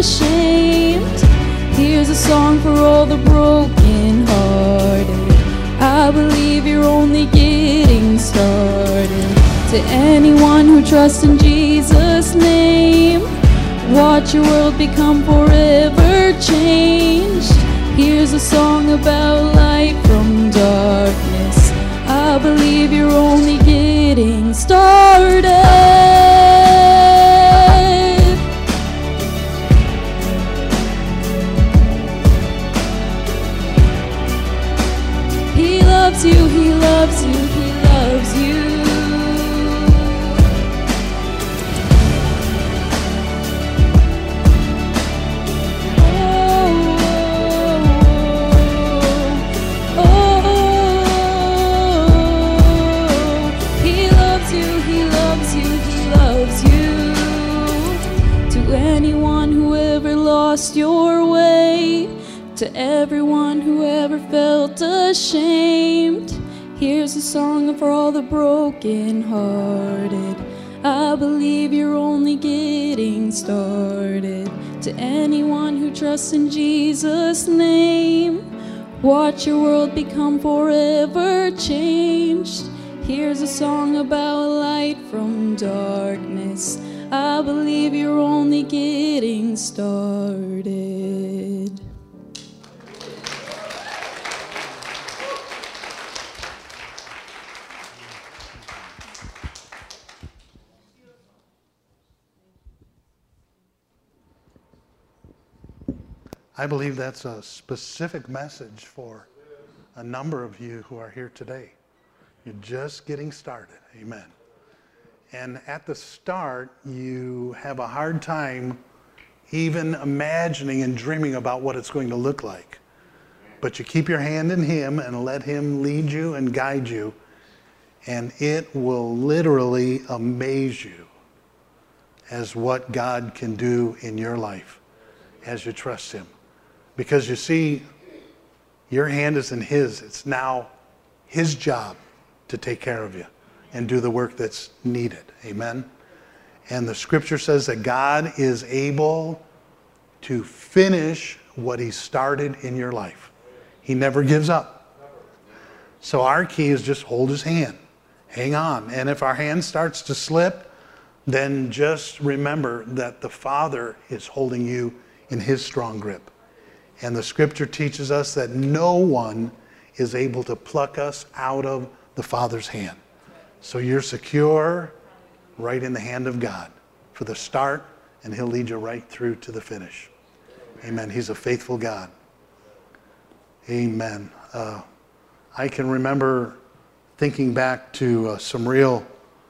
ashamed. Here's a song for all the broken hearted. I believe you're only getting started. To anyone who trusts in Jesus' name, watch your world become forever changed. Here's a song about light from darkness. I believe you're only getting started. He loves you, he loves you, he loves you. Anyone who ever lost your way, to everyone who ever felt ashamed, here's a song for all the broken hearted. I believe you're only getting started. To anyone who trusts in Jesus' name, watch your world become forever changed. Here's a song about light from darkness. I believe you're only getting started. I believe that's a specific message for a number of you who are here today. You're just getting started. Amen. And at the start, you have a hard time even imagining and dreaming about what it's going to look like. But you keep your hand in Him and let Him lead you and guide you, and it will literally amaze you as what God can do in your life as you trust Him. Because you see, your hand is in His. It's now His job to take care of you and do the work that's needed. Amen? And the scripture says that God is able to finish what He started in your life. He never gives up. So our key is just hold His hand. Hang on. And if our hand starts to slip, then just remember that the Father is holding you in His strong grip. And the scripture teaches us that no one is able to pluck us out of the Father's hand. So you're secure right in the hand of God for the start, and He'll lead you right through to the finish. Amen. He's a faithful God. Amen. I can remember thinking back to some real,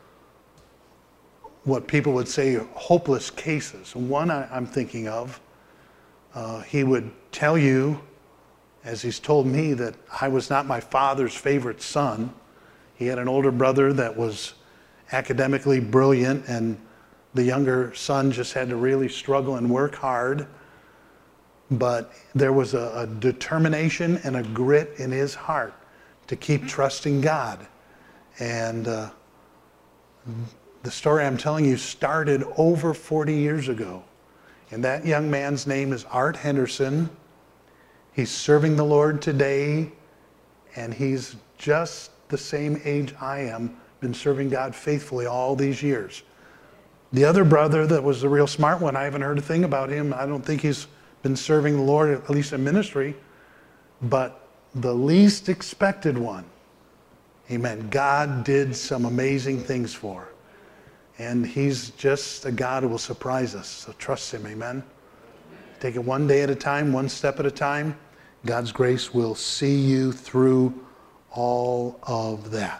what people would say, hopeless cases. One I'm thinking of, he would tell you, as he's told me, that I was not my father's favorite son. He had an older brother that was academically brilliant, and the younger son just had to really struggle and work hard. But there was a determination and a grit in his heart to keep trusting God. And the story I'm telling you started over 40 years ago. And that young man's name is Art Henderson. He's serving the Lord today, and he's just the same age I am, been serving God faithfully all these years. The other brother that was the real smart one, I haven't heard a thing about him. I don't think he's been serving the Lord, at least in ministry. But the least expected one, amen, God did some amazing things for. And He's just a God who will surprise us. So trust Him, amen. Take it one day at a time, one step at a time. God's grace will see you through all of that.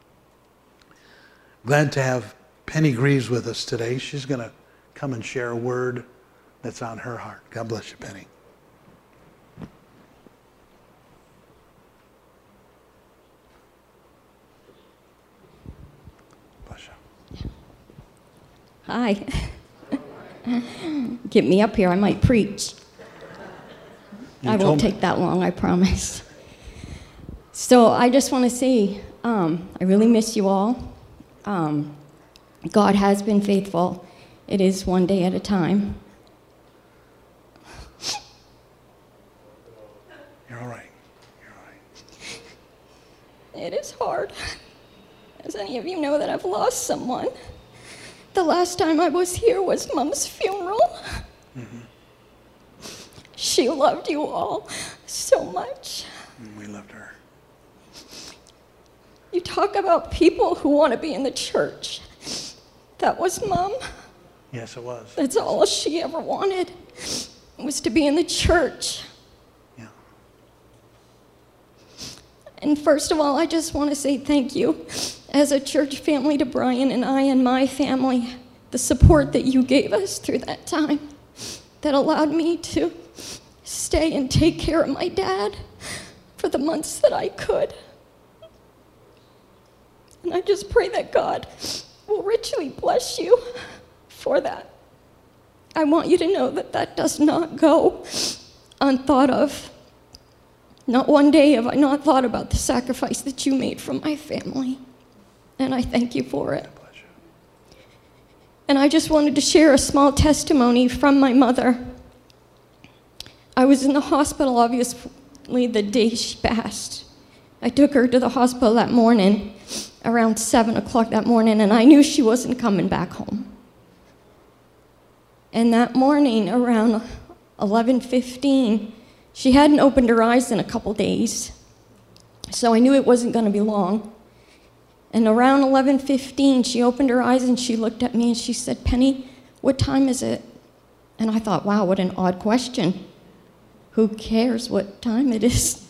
Glad to have Penny Greaves with us today. She's going to come and share a word that's on her heart. God bless you, Penny. Bless you. Hi. Get me up here, I might preach. I won't take that long, I promise. So I just want to say, I really miss you all. God has been faithful. It is one day at a time. it is hard. As any of you know that I've lost someone. The last time I was here was Mom's funeral. She loved you all so much. We loved her. You talk about people who want to be in the church. That was Mom. Yes, it was. That's all she ever wanted, was to be in the church. Yeah. And first of all, I just want to say thank you as a church family to Brian and I and my family, the support that you gave us through that time that allowed me to stay and take care of my dad for the months that I could. And I just pray that God will richly bless you for that. I want you to know that that does not go unthought of. Not one day have I not thought about the sacrifice that you made for my family. And I thank you for it. And I just wanted to share a small testimony from my mother. I was in the hospital, obviously, the day she passed. I took her to the hospital that morning, around 7 o'clock that morning, and I knew she wasn't coming back home. And that morning, around 11:15, she hadn't opened her eyes in a couple days, so I knew it wasn't going to be long. And around 11:15, she opened her eyes and she looked at me and she said, "Penny, what time is it?" And I thought, wow, what an odd question. Who cares what time it is?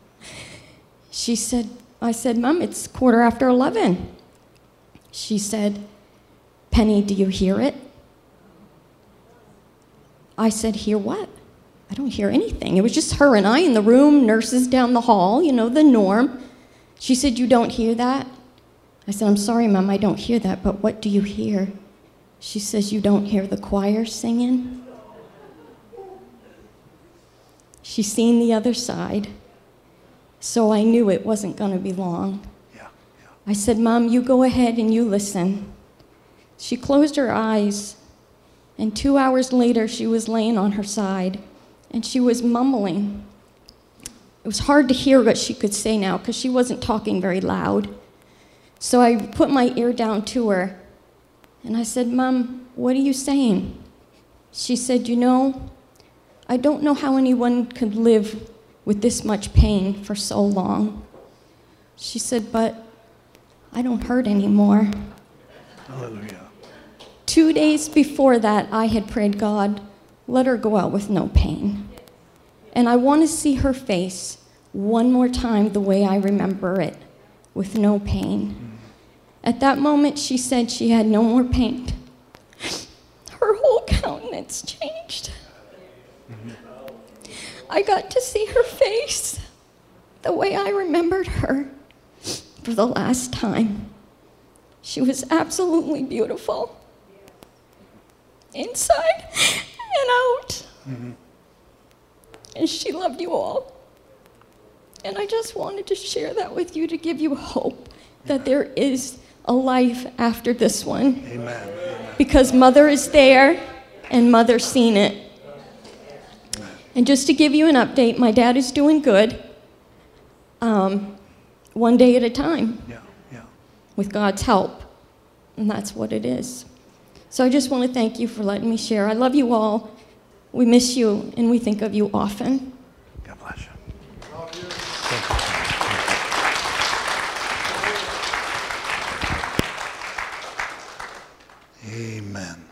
I said, "Mom, it's 11:15. She said, "Penny, do you hear it?" I said, "Hear what?" "I don't hear anything." It was just her and I in the room, nurses down the hall, you know, the norm. She said, "You don't hear that?" I said, "I'm sorry, Mom, I don't hear that, but what do you hear?" She says, "You don't hear the choir singing?" She's seen the other side, so I knew it wasn't going to be long. Yeah. I said, "Mom, you go ahead and you listen." She closed her eyes, and 2 hours later, she was laying on her side, and she was mumbling. It was hard to hear what she could say now because she wasn't talking very loud. So I put my ear down to her, and I said, "Mom, what are you saying?" She said, "You know, I don't know how anyone could live with this much pain for so long." She said, "But I don't hurt anymore." Hallelujah. 2 days before that, I had prayed, "God, let her go out with no pain." And I want to see her face one more time the way I remember it, with no pain. At that moment, she said she had no more pain. Her whole countenance changed. I got to see her face the way I remembered her for the last time. She was absolutely beautiful, inside and out. And she loved you all. And I just wanted to share that with you to give you hope that there is a life after this one. Amen. Because Mother is there and Mother's seen it. And just to give you an update, my dad is doing good, one day at a time. Yeah. With God's help. And that's what it is. So I just want to thank you for letting me share. I love you all. We miss you, and we think of you often. God bless you. Amen.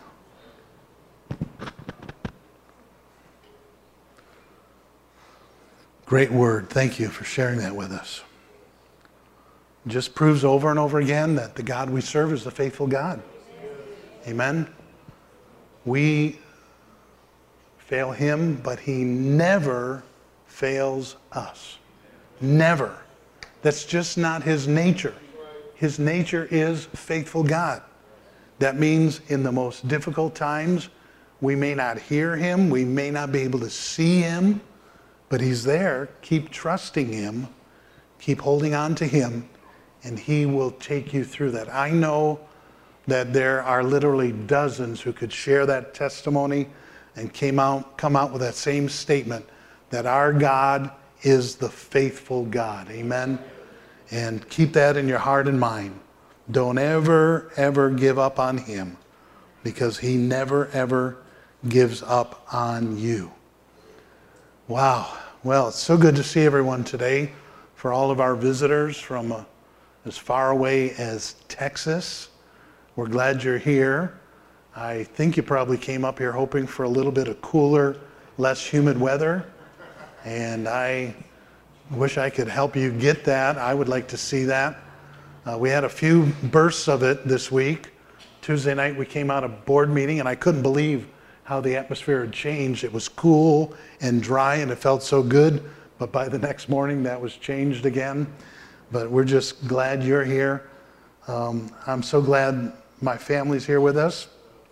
Great word. Thank you for sharing that with us. It just proves over and over again that the God we serve is the faithful God. Amen. We fail him, but he never fails us. Never. That's just not his nature. His nature is faithful God. That means in the most difficult times, we may not hear him, we may not be able to see him, but he's there. Keep trusting him, keep holding on to him, and he will take you through that. I know that there are literally dozens who could share that testimony and come out with that same statement, that our God is the faithful God. Amen. And keep that in your heart and mind. Don't ever, ever give up on him, because he never, ever gives up on you. Wow. Well, it's so good to see everyone today. For all of our visitors from as far away as Texas, we're glad you're here. I think you probably came up here hoping for a little bit of cooler, less humid weather. And I wish I could help you get that. I would like to see that. We had a few bursts of it this week. Tuesday night we came out of board meeting and I couldn't believe how the atmosphere had changed. It was cool and dry and it felt so good, but by the next morning that was changed again. But we're just glad you're here. I'm so glad my family's here with us.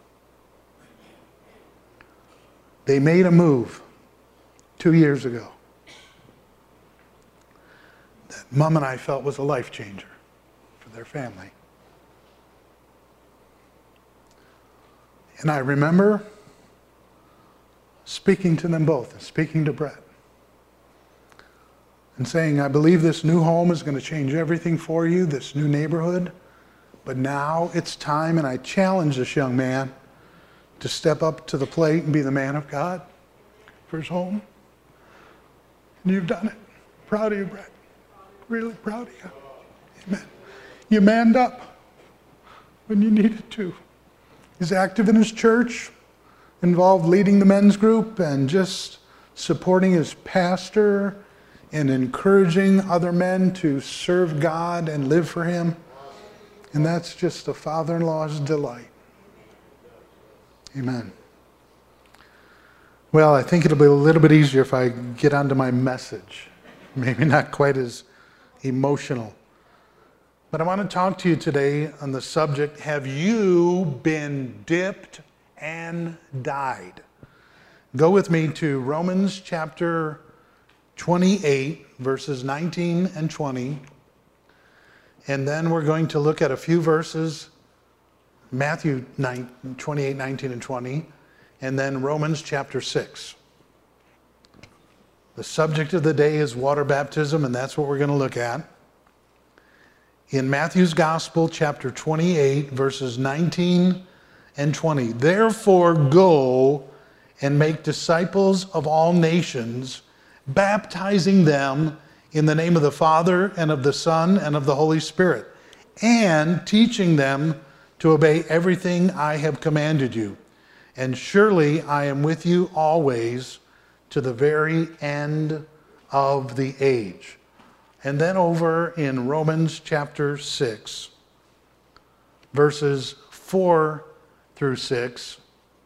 They made a move 2 years ago that Mom and I felt was a life changer for their family. And I remember speaking to them both, and speaking to Brett, and saying, I believe this new home is going to change everything for you, this new neighborhood, but now it's time, and I challenge this young man to step up to the plate and be the man of God for his home. And you've done it. Proud of you, Brett. Really proud of you. Amen. You manned up when you needed to. He's active in his church, involved leading the men's group and just supporting his pastor and encouraging other men to serve God and live for him. And that's just a father-in-law's delight. Amen. Well, I think it'll be a little bit easier if I get onto my message. Maybe not quite as emotional. But I want to talk to you today on the subject, have you been dipped and died? Go with me to Romans chapter 28, verses 19 and 20. And then we're going to look at a few verses, Matthew 28, 19 and 20, and then Romans chapter 6. The subject of the day is water baptism, and that's what we're going to look at. In Matthew's Gospel, chapter 28, verses 19 and 20. Therefore go and make disciples of all nations, baptizing them in the name of the Father and of the Son and of the Holy Spirit, and teaching them to obey everything I have commanded you. And surely I am with you always to the very end of the age. And then over in Romans chapter 6, verses 4 through 6.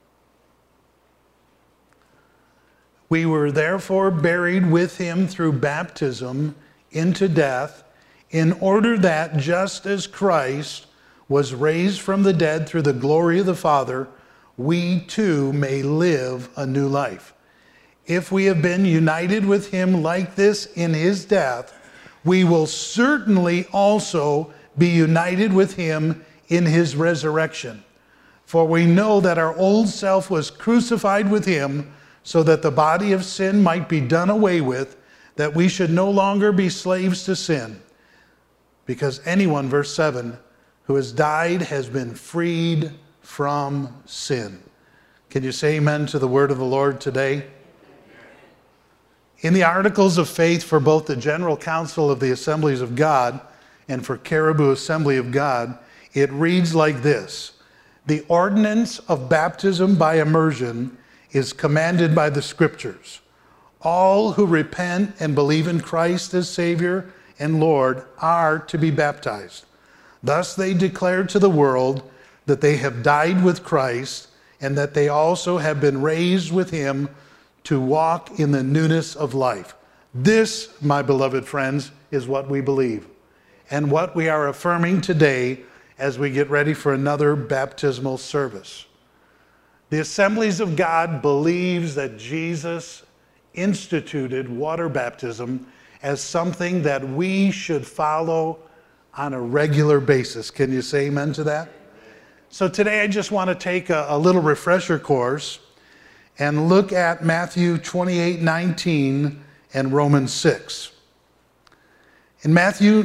We were therefore buried with him through baptism into death, in order that just as Christ was raised from the dead through the glory of the Father, we too may live a new life. If we have been united with him like this in his death, we will certainly also be united with him in his resurrection. For we know that our old self was crucified with him, so that the body of sin might be done away with, that we should no longer be slaves to sin. Because anyone, verse 7, who has died has been freed from sin. Can you say amen to the word of the Lord today? In the Articles of Faith for both the General Council of the Assemblies of God and for Caribou Assembly of God, it reads like this: the ordinance of baptism by immersion is commanded by the Scriptures. All who repent and believe in Christ as Savior and Lord are to be baptized. Thus they declare to the world that they have died with Christ and that they also have been raised with him to walk in the newness of life. This, my beloved friends, is what we believe and what we are affirming today as we get ready for another baptismal service. The Assemblies of God believes that Jesus instituted water baptism as something that we should follow on a regular basis. Can you say amen to that? So today I just want to take a little refresher course and look at Matthew 28:19 and Romans 6. In Matthew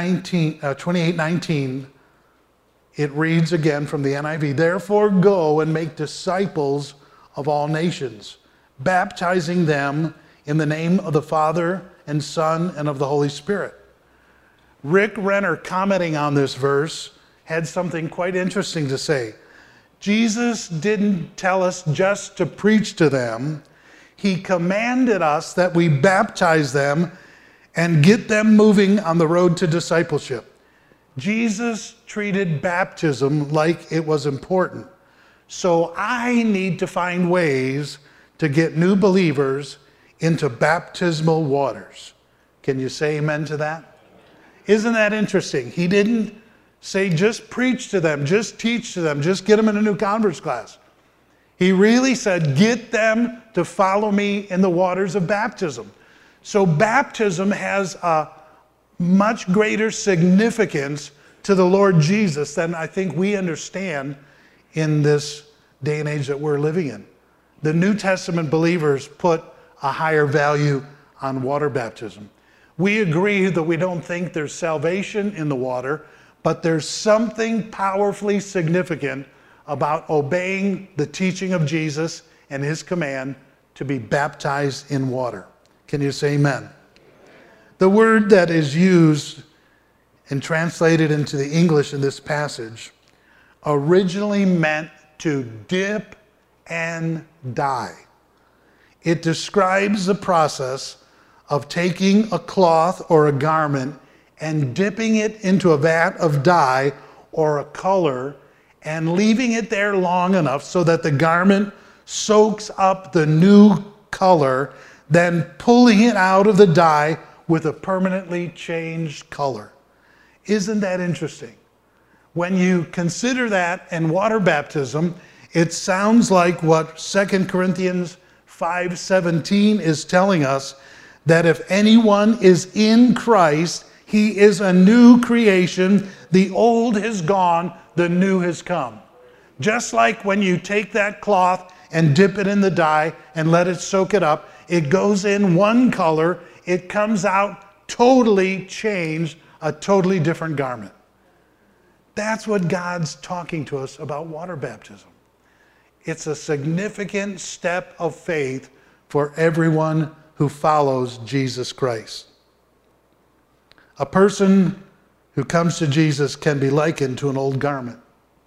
28:19, it reads again from the NIV, "Therefore go and make disciples of all nations, baptizing them in the name of the Father and Son and of the Holy Spirit." Rick Renner, commenting on this verse, had something quite interesting to say. Jesus didn't tell us just to preach to them. He commanded us that we baptize them and get them moving on the road to discipleship. Jesus treated baptism like it was important. So I need to find ways to get new believers into baptismal waters. Can you say amen to that? Isn't that interesting? He didn't say just preach to them, just teach to them, just get them in a new converts class. He really said, get them to follow me in the waters of baptism. So baptism has a much greater significance to the Lord Jesus than I think we understand in this day and age that we're living in. The New Testament believers put a higher value on water baptism. We agree that we don't think there's salvation in the water, but there's something powerfully significant about obeying the teaching of Jesus and his command to be baptized in water. Can you say amen? The word that is used and translated into the English in this passage originally meant to dip and dye. It describes the process of taking a cloth or a garment and dipping it into a vat of dye or a color and leaving it there long enough so that the garment soaks up the new color, then pulling it out of the dye with a permanently changed color. Isn't that interesting? When you consider that and water baptism, it sounds like what 2 Corinthians 5:17 is telling us, that if anyone is in Christ, he is a new creation. The old has gone, the new has come. Just like when you take that cloth and dip it in the dye and let it soak it up, it goes in one color, it comes out totally changed, a totally different garment. That's what God's talking to us about water baptism. It's a significant step of faith for everyone who follows Jesus Christ. A person who comes to Jesus can be likened to an old garment.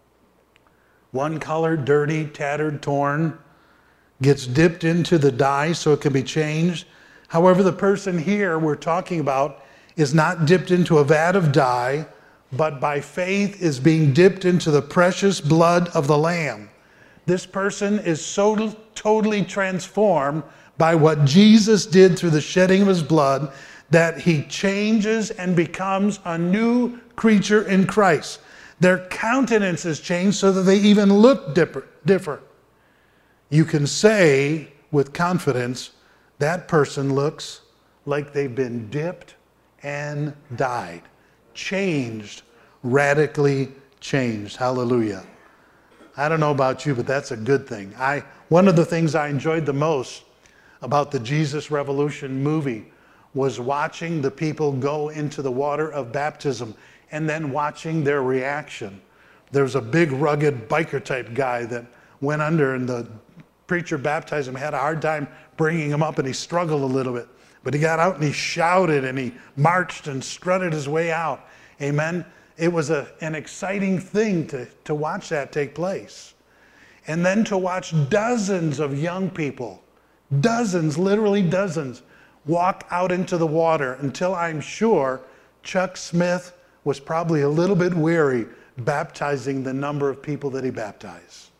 One color, dirty, tattered, torn, gets dipped into the dye so it can be changed. However, the person here we're talking about is not dipped into a vat of dye, but by faith is being dipped into the precious blood of the Lamb. This person is so totally transformed by what Jesus did through the shedding of his blood that he changes and becomes a new creature in Christ. Their countenance is changed so that they even look different. You can say with confidence, that person looks like they've been dipped and dyed, changed, radically changed. Hallelujah. I don't know about you, but that's a good thing. One of the things I enjoyed the most about the Jesus Revolution movie was watching the people go into the water of baptism and then watching their reaction. There's a big rugged biker type guy that went under, and the preacher baptized him, had a hard time bringing him up, and he struggled a little bit. But he got out and he shouted and he marched and strutted his way out. Amen. It was an exciting thing to watch that take place. And then to watch dozens of young people, dozens, literally dozens, walk out into the water until I'm sure Chuck Smith was probably a little bit weary baptizing the number of people that he baptized.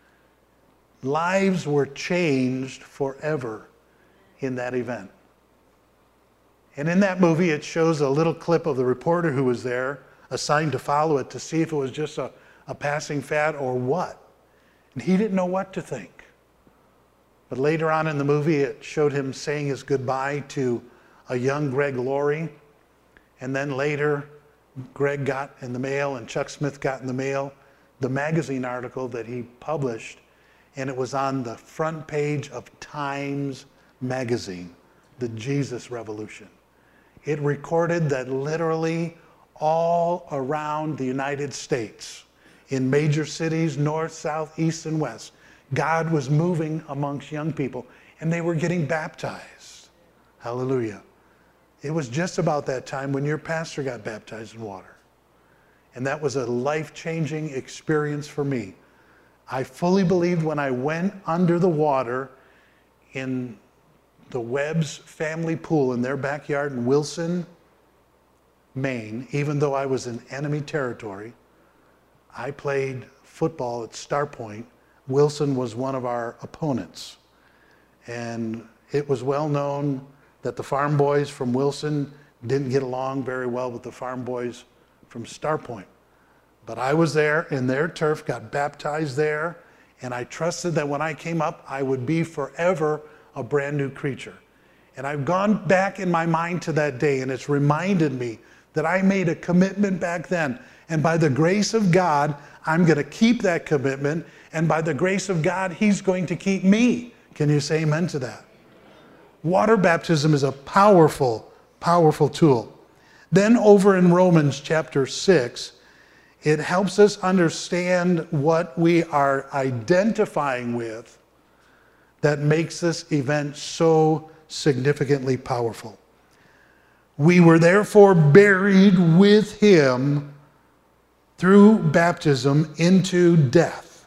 Lives were changed forever in that event. And in that movie, it shows a little clip of the reporter who was there, assigned to follow it to see if it was just a passing fad or what. And he didn't know what to think. But later on in the movie, it showed him saying his goodbye to a young Greg Laurie. And then later, Greg got in the mail and Chuck Smith got in the mail the magazine article that he published. And it was on the front page of Times magazine, the Jesus Revolution. it recorded that literally all around the United States, in major cities, north, south, east, and west, God was moving amongst young people, and they were getting baptized. Hallelujah. It was just about that time when your pastor got baptized in water. And that was a life-changing experience for me. I fully believed when I went under the water in the Webb's family pool in their backyard in Wilson, Maine, even though I was in enemy territory. I played football at Star Point. Wilson was one of our opponents. And it was well known that the farm boys from Wilson didn't get along very well with the farm boys from Star Point. But I was there in their turf, got baptized there, and I trusted that when I came up, I would be forever a brand new creature. And I've gone back in my mind to that day, and it's reminded me that I made a commitment back then. And by the grace of God, I'm going to keep that commitment. And by the grace of God, He's going to keep me. Can you say amen to that? Water baptism is a powerful, powerful tool. Then over in Romans chapter 6, it helps us understand what we are identifying with that makes this event so significantly powerful. We were therefore buried with Him through baptism into death.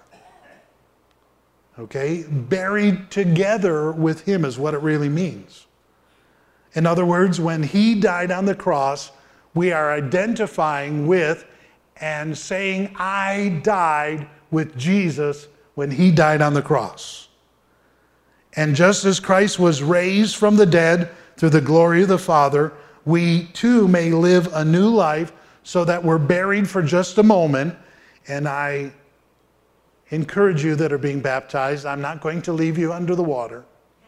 Okay? Buried together with Him is what it really means. In other words, when He died on the cross, we are identifying with and saying, I died with Jesus when He died on the cross. And just as Christ was raised from the dead through the glory of the Father, we too may live a new life so that we're buried for just a moment. And I encourage you that are being baptized, I'm not going to leave you under the water.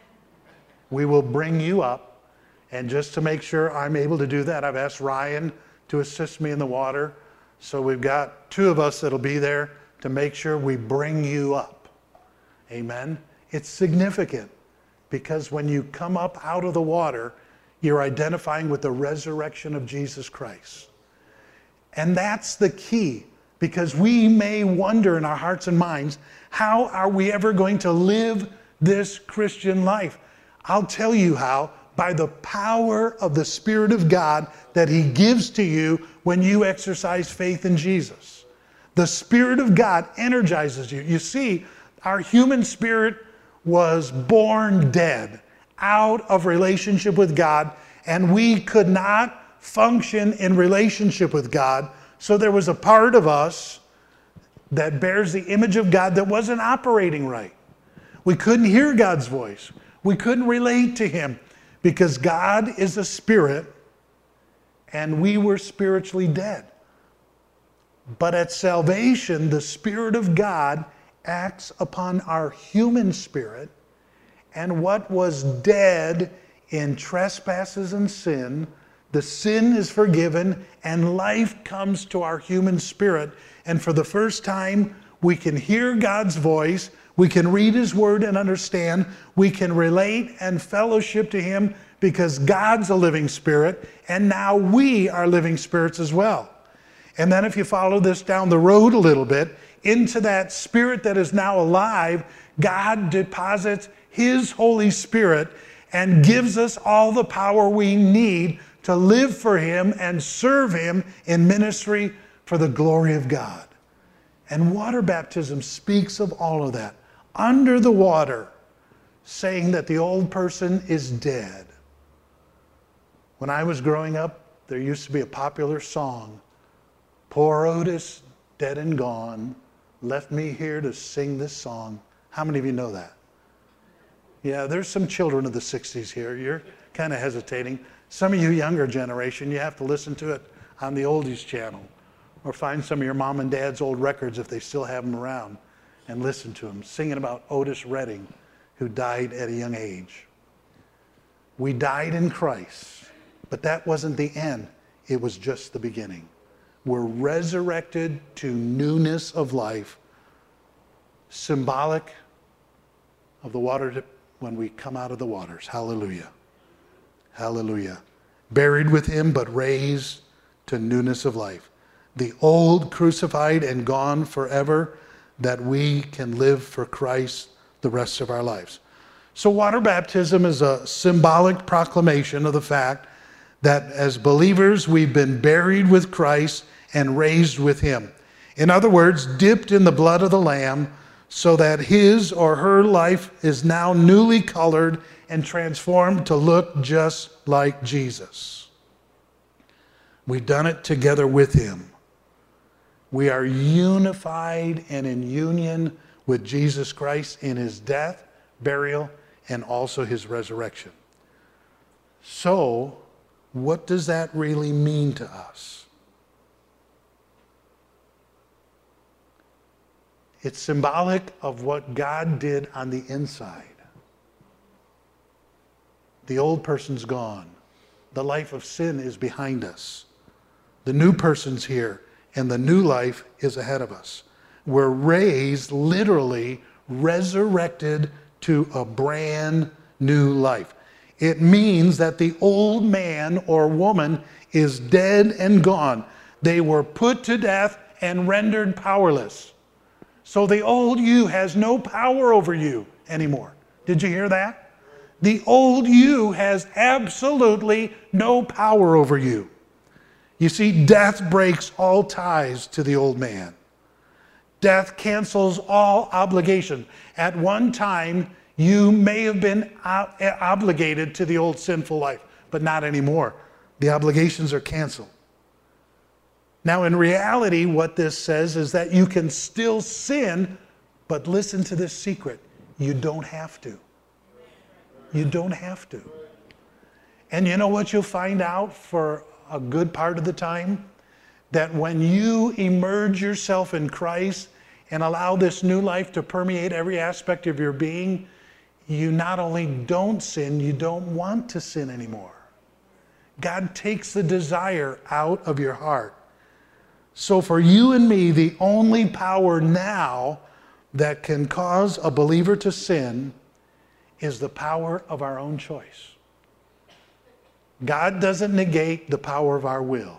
We will bring you up. And just to make sure I'm able to do that, I've asked Ryan to assist me in the water. So we've got 2 of us that'll be there to make sure we bring you up. Amen. It's significant because when you come up out of the water, you're identifying with the resurrection of Jesus Christ. And that's the key, because we may wonder in our hearts and minds, how are we ever going to live this Christian life? I'll tell you how. By the power of the Spirit of God that He gives to you when you exercise faith in Jesus. The Spirit of God energizes you. You see, our human spirit was born dead, out of relationship with God, and we could not function in relationship with God. So there was a part of us that bears the image of God that wasn't operating right. We couldn't hear God's voice. We couldn't relate to Him. Because God is a spirit, and we were spiritually dead. But at salvation, the Spirit of God acts upon our human spirit, and what was dead in trespasses and sin, the sin is forgiven, and life comes to our human spirit. And for the first time, we can hear God's voice. We can read His Word and understand. We can relate and fellowship to Him because God's a living spirit, and now we are living spirits as well. And then if you follow this down the road a little bit, into that spirit that is now alive, God deposits His Holy Spirit and gives us all the power we need to live for Him and serve Him in ministry for the glory of God. And water baptism speaks of all of that. Under the water, saying that the old person is dead. When I was growing up, there used to be a popular song, poor Otis, dead and gone, left me here to sing this song. How many of you know that? Yeah, there's some children of the 60s here. You're kind of hesitating. Some of you younger generation, you have to listen to it on the oldies channel or find some of your mom and dad's old records if they still have them around and listen to them, singing about Otis Redding, who died at a young age. We died in Christ, but that wasn't the end. It was just the beginning. We're resurrected to newness of life, symbolic of the water when we come out of the waters. Hallelujah. Hallelujah. buried with him, but raised to newness of life. The old crucified and gone forever, that we can live for Christ the rest of our lives. So water baptism is a symbolic proclamation of the fact that as believers, we've been buried with Christ and raised with him. In other words, dipped in the blood of the Lamb, so that his or her life is now newly colored and transformed to look just like Jesus. We've done it together with him. We are unified and in union with Jesus Christ in his death, burial, and also his resurrection. So, what does that really mean to us? It's symbolic of what God did on the inside. The old person's gone. The life of sin is behind us. The new person's here, and the new life is ahead of us. We're raised, literally resurrected to a brand new life. It means that the old man or woman is dead and gone. They were put to death and rendered powerless. So the old you has no power over you anymore. Did you hear that? The old you has absolutely no power over you. You see, death breaks all ties to the old man. Death cancels all obligation. At one time, you may have been obligated to the old sinful life, but not anymore. The obligations are canceled. Now, in reality, what this says is that you can still sin, but listen to this secret. You don't have to. You don't have to. And you know what you'll find out for a good part of the time? That when you immerse yourself in Christ and allow this new life to permeate every aspect of your being, you not only don't sin, you don't want to sin anymore. God takes the desire out of your heart. So for you and me, the only power now that can cause a believer to sin is the power of our own choice. God doesn't negate the power of our will.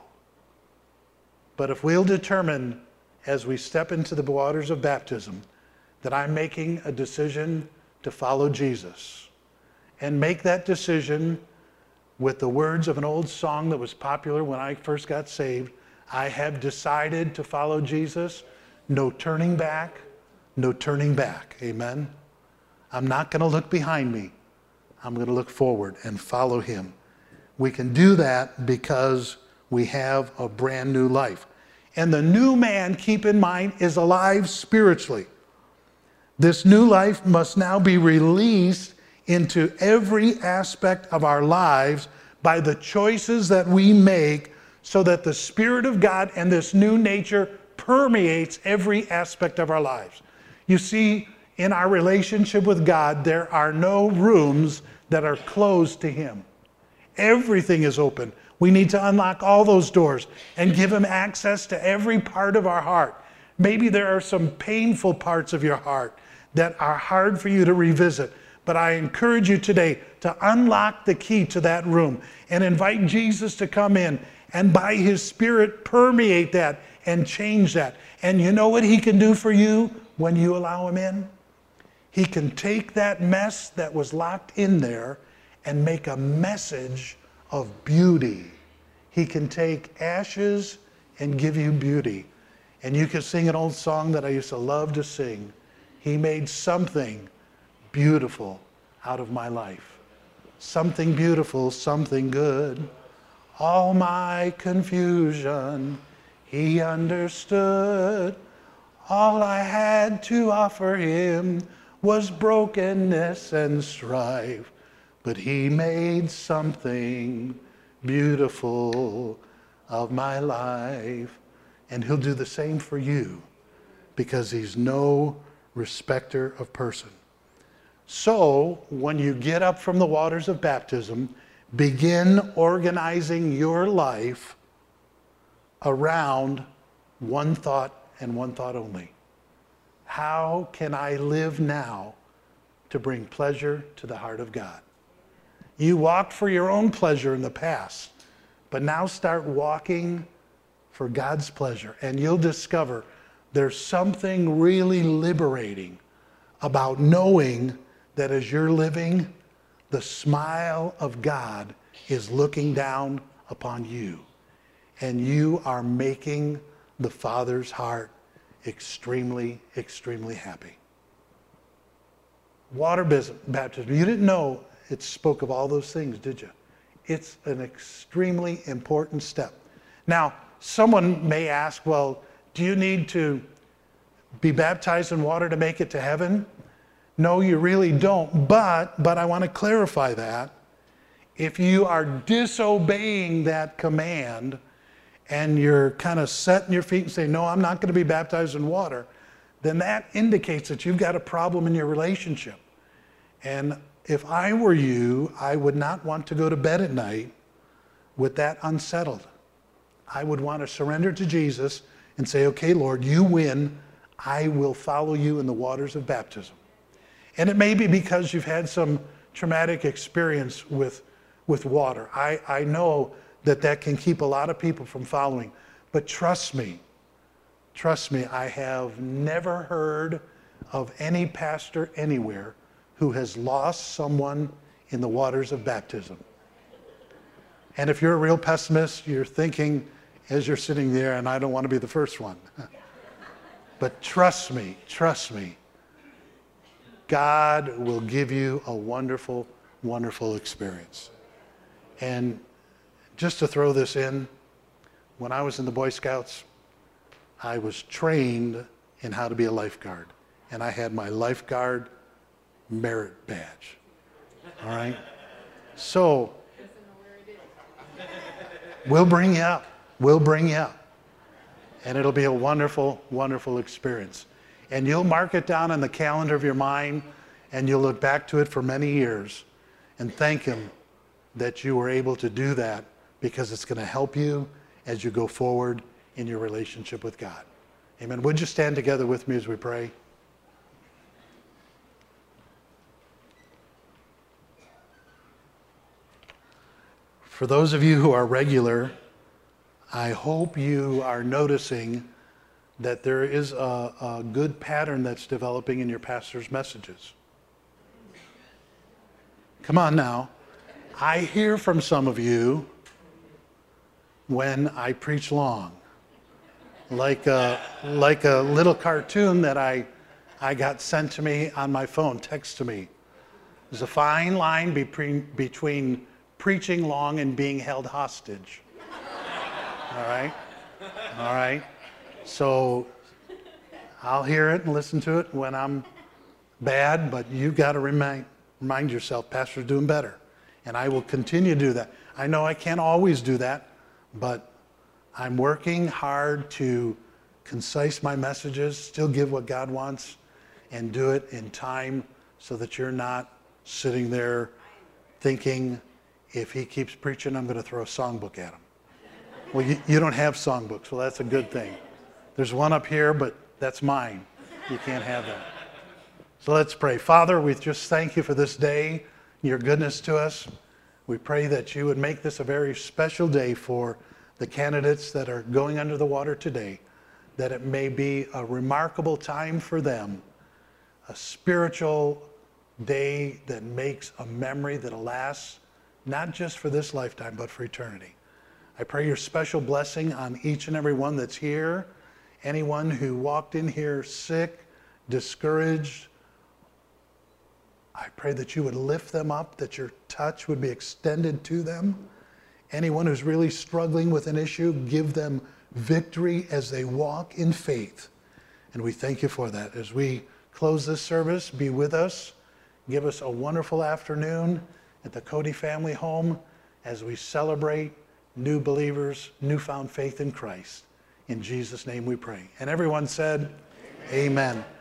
But if we'll determine as we step into the waters of baptism that I'm making a decision to follow Jesus, and make that decision with the words of an old song that was popular when I first got saved, I have decided to follow Jesus. No turning back, no turning back. Amen? I'm not going to look behind me. I'm going to look forward and follow him. We can do that because we have a brand new life. And the new man, keep in mind, is alive spiritually. This new life must now be released into every aspect of our lives by the choices that we make, so that the Spirit of God and this new nature permeates every aspect of our lives. You see, in our relationship with God, there are no rooms that are closed to him. Everything is open. We need to unlock all those doors and give him access to every part of our heart. Maybe there are some painful parts of your heart that are hard for you to revisit, but I encourage you today to unlock the key to that room and invite Jesus to come in and by his Spirit permeate that and change that. And you know what he can do for you when you allow him in? He can take that mess that was locked in there and make a message of beauty. He can take ashes and give you beauty. And you can sing an old song that I used to love to sing. He made something beautiful out of my life. Something beautiful, something good. All my confusion, he understood. All I had to offer him was brokenness and strife. But he made something beautiful of my life. And he'll do the same for you, because he's no respecter of person. So when you get up from the waters of baptism, begin organizing your life around one thought and one thought only. How can I live now to bring pleasure to the heart of God? You walked for your own pleasure in the past, But now start walking for God's pleasure, and you'll discover there's something really liberating about knowing that as you're living, the smile of God is looking down upon you, and you are making the Father's heart extremely, extremely happy. Water baptism, you didn't know it spoke of all those things, did you? It's an extremely important step. Now, someone may ask, well, do you need to be baptized in water to make it to heaven? No, you really don't, but I want to clarify that. If you are disobeying that command and you're kind of setting your feet and saying, no, I'm not going to be baptized in water, then that indicates that you've got a problem in your relationship. And if I were you, I would not want to go to bed at night with that unsettled. I would want to surrender to Jesus and say, okay, Lord, you win. I will follow you in the waters of baptism. And it may be because you've had some traumatic experience with water. I know that can keep a lot of people from following. But trust me, I have never heard of any pastor anywhere who has lost someone in the waters of baptism. And if you're a real pessimist, you're thinking as you're sitting there, and I don't want to be the first one. But trust me, God will give you a wonderful, wonderful experience. And just to throw this in, when I was in the Boy Scouts, I was trained in how to be a lifeguard. And I had my lifeguard merit badge. All right? So, we'll bring you up. We'll bring you up. And it'll be a wonderful, wonderful experience. And you'll mark it down on the calendar of your mind, and you'll look back to it for many years and thank Him that you were able to do that, because it's going to help you as you go forward in your relationship with God. Amen. Would you stand together with me as we pray? For those of you who are regular, I hope you are noticing that there is a good pattern that's developing in your pastor's messages. Come on now. I hear from some of you when I preach long, like a little cartoon that I got sent to me on my phone, text to me. There's a fine line between preaching long and being held hostage. All right? All right? So I'll hear it and listen to it when I'm bad, but you've got to remind yourself, Pastor's doing better. And I will continue to do that. I know I can't always do that, but I'm working hard to concise my messages, still give what God wants, and do it in time so that you're not sitting there thinking, if he keeps preaching, I'm going to throw a songbook at him. Well, you don't have songbooks. Well, that's a good thing. There's one up here, but that's mine. You can't have that. So let's pray. Father, we just thank you for this day, your goodness to us. We pray that you would make this a very special day for the candidates that are going under the water today, that it may be a remarkable time for them, a spiritual day that makes a memory that lasts not just for this lifetime, but for eternity. I pray your special blessing on each and every one that's here, anyone who walked in here sick, discouraged. I pray that you would lift them up, that your touch would be extended to them. Anyone who's really struggling with an issue, give them victory as they walk in faith. And we thank you for that. As we close this service, be with us. Give us a wonderful afternoon at the Cody family home as we celebrate new believers, newfound faith in Christ. In Jesus' name we pray. And everyone said, Amen. Amen.